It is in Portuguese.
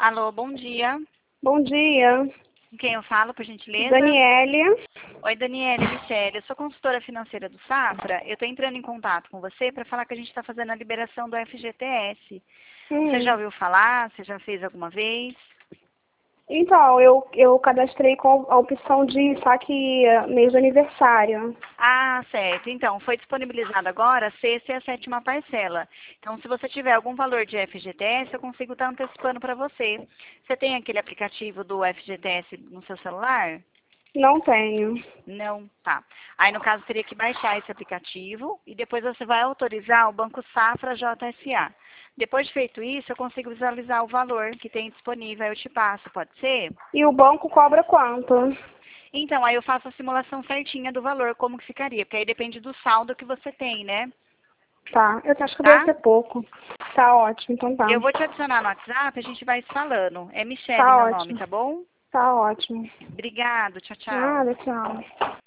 Alô, bom dia. Bom dia, Com quem eu falo, por gentileza? Daniele. Oi, Daniela, Michele. Eu sou consultora financeira do Safra. Eu estou entrando em contato com você para falar que a gente está fazendo a liberação do FGTS. Você já ouviu falar? Você já fez alguma vez? Então, eu cadastrei com a opção de saque mês de aniversário. Ah, certo. Então, foi disponibilizado agora a sexta e a sétima parcela. Então, se você tiver algum valor de FGTS, eu consigo estar antecipando para você. Você tem aquele aplicativo do FGTS no seu celular? Não tenho. Não, tá. Aí, no caso, teria que baixar esse aplicativo e depois você vai autorizar o Banco Safra JSA. Depois de feito isso, eu consigo visualizar o valor que tem disponível, aí eu te passo, pode ser? E o banco cobra quanto? Então, aí eu faço a simulação certinha do valor, como que ficaria, porque aí depende do saldo que você tem, né? Tá, eu acho que deve Tá? ser pouco. Tá ótimo, então tá. Eu vou te adicionar no WhatsApp, a gente vai se falando. É Michele Tá meu nome, ótimo. tá bom? Tá ótimo. Obrigado, tchau, tchau. Nada, tchau.